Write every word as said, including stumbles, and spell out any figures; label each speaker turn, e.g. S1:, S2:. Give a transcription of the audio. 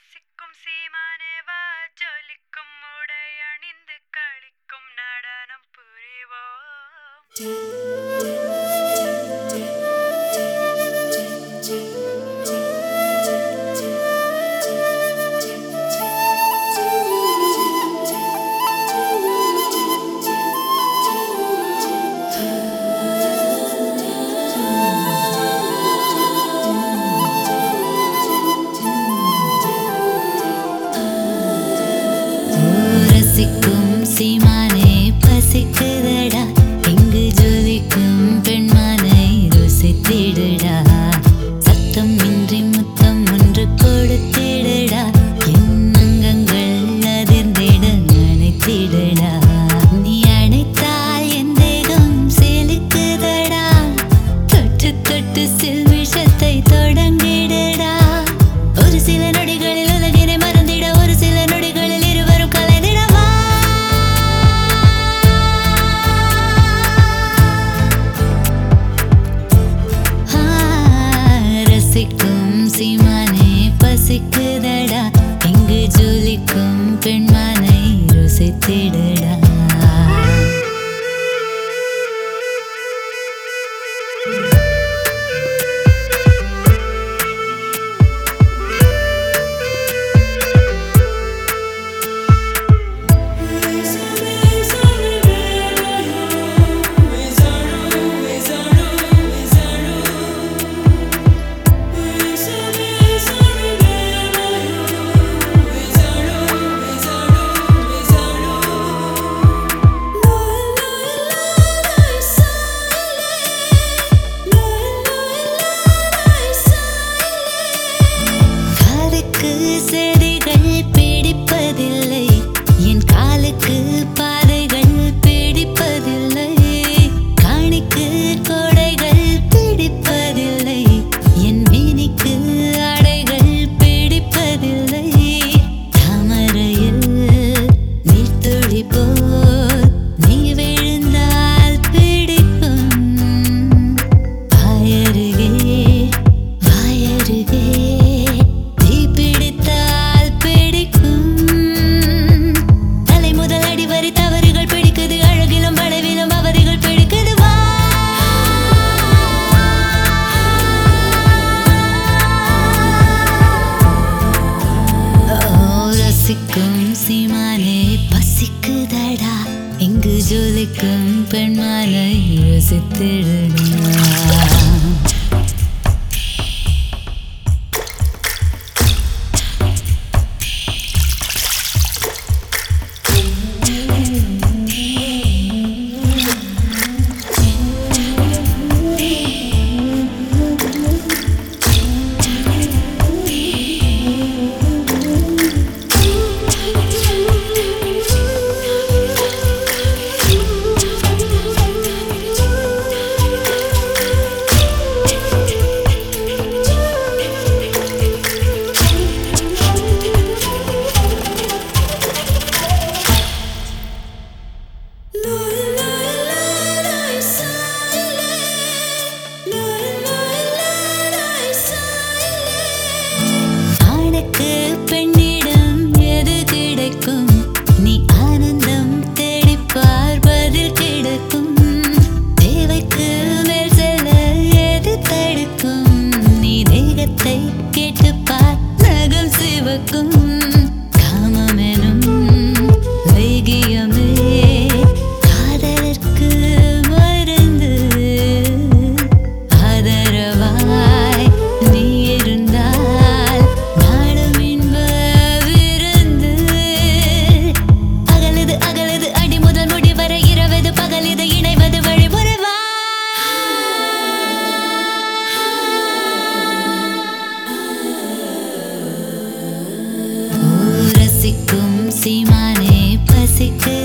S1: பசிக்கும் சீமானேவா ஜொலிக்கும் உடை அணிந்து களிக்கும் நடனம் புரிவோம்.
S2: ரசிக்கும் சீமானே பசிக்குதடா, இங்கு ஜொலிக்கும் பெண்மானை ருசித்திடுடா. சத்தம் இன்றி முத்தம் ஒன்று கொடுத்திடுடா, என் அங்கங்கள் அதிர்ந்திட நினைத்திடுடா. நீ அணைத்தால் என் தேகம் செலுக்குதடா, தொட்டு தொட்டு சில்விஷத்தை தொடங்கிடுடா. ஒரு சில நொடிகளில் உலகினை மறந்திட, ஒரு சில நொடிகளில் இருவரும் கலைந்திடவா. ரசிக்கும் சீமானே பசிக்குதடா, இங்கு ஜொலிக்கும் பெண்மானை ருசித்திடுடா. செடிகள் பிடிப்பதில்லை, என் காலுக்கு பாதைகள் பிடிப்பதில்லை. காணிக்கு கோடைகள் பிடிப்பதில்லை, என் மேனிக்கு ஆடைகள் பிடிப்பதில்லை. தாமரையில் நீர்த்துளி போல் நீ விழுந்தால் பிடிக்கும். வாயருகே வாயருகே ரசிக்கும் சீமானே பசிக்குதடா, இங்கு ஜொலிக்கும் பெண்மானை ருசித்திடுடா. பெண்ணிடம் எது கிடைக்கும், நீ ஆனந்தம் தேடிப்பார் பதில் கிடைக்கும். தேவைக்கு மேல் செல்ல எது தடுக்கும், நீ தேகத்தை கேட்டுப்பார் நகம் சிவக்கும். காமம் எனும் வைகியமே காதலுக்கு மருந்து, ஆதரவாய் நீ இருந்தால் நாடும் இன்ப விருந்து. அகலது அகலது அடி முதல் முடி வரை இரவது பகலிது இணைவது வழிமுறைவா. ரசிக்கும் சீமானே பசிக்கு